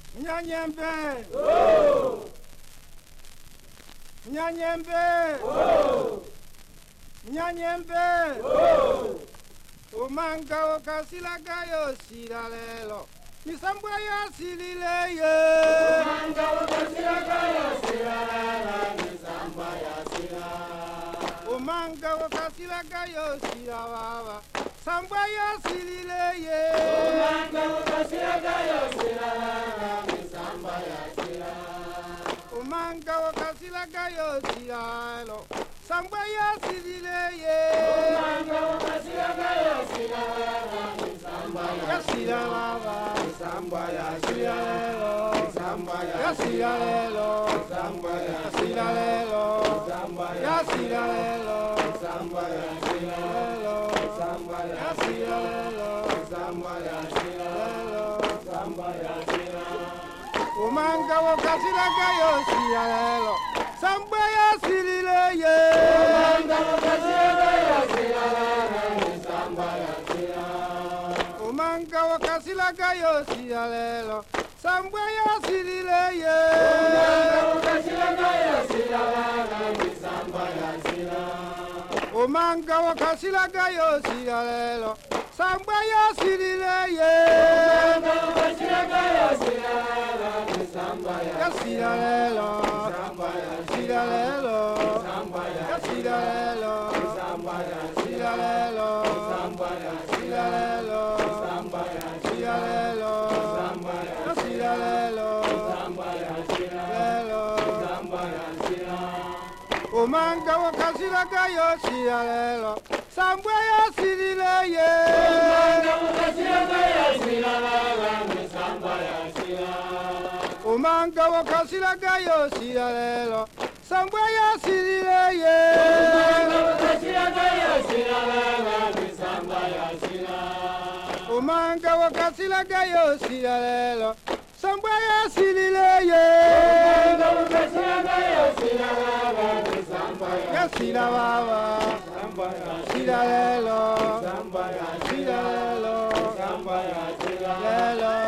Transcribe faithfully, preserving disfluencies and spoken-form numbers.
Nyanyembe. Oh. Nyanyembe. Oh. Nyanyembe. Oh. Umanga okasilaga yo siralelo. Misambwa ya silileye. Umanga okasilaga yo siralelo. Misambwa ya sila. Umanga okasilaga yo sirababa. Sambwa ya silileye. Umanga okasilaga yo siralelo. Misambwa ya sila. Umanga okasilaga yo siralo. Sambwa ya silileye. Umanga okasilaga yo siralelo. Misambwa ya sila baba. Misambwa ya sila lelo. Misambwa ya sila lelo. Misambwa ya sila lelo. Misambwa ya sila lelo. Misambwa ya sila lelo. Misambwa ya sila lelo. Misambwa ya sila lelo. Misambwa ya sila. Umanga okasilaga yo sila lelo. Sambwa ya silileye. Umanga okasilaga yo sila lelo. Misambwa ya sila. Umanga okasilaga yo sila lelo. Sambwa ya silileye. Umanga okasilaga yo sila lelo. Misambwa ya sila. Umanga okasilaga yo sila lelo. Sambwa ya silileye. Umanga okasilaga yo sila lelo. Misambwa ya sila lelo. Misambwa ya sila lelo. Misambwa ya sila lelo. Misambwa ya sila lelo. Misambwa ya sila lelo. Misambwa ya sila lelo. Misambwa ya sila lelo. Misambwa ya lelo. Misambwa ya sila. Umanga okasilaga yo sila lelo. Sambwa ya silileye. Umanga okasilaga yo sila lelo. Misambwa ya sila. Umanga okasilaga yo sila lelo. Sambwa ya silileye. Umanga okasilaga yo sila lelo. Misambwa ya sila. Umanga okasilaga yo sila lelo. Sambwa ya silileye. Umanga okasilaga yo sila lelo. Misambwa ya sila baba. Misambwa ya sila lelo. Misambwa ya sila lelo. Misambwa ya sila. lelo.